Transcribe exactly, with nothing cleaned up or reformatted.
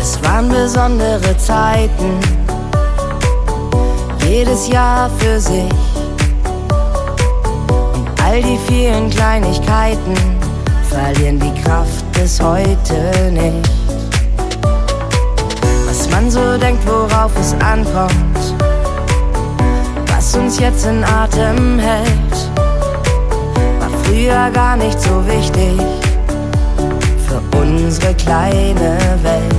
Es waren besondere Zeiten, jedes Jahr für sich. Und all die vielen Kleinigkeiten verlieren die Kraft bis heute nicht. Was man so denkt, worauf es ankommt, was uns jetzt in Atem hält, war früher gar nicht so wichtig für unsere kleine Welt.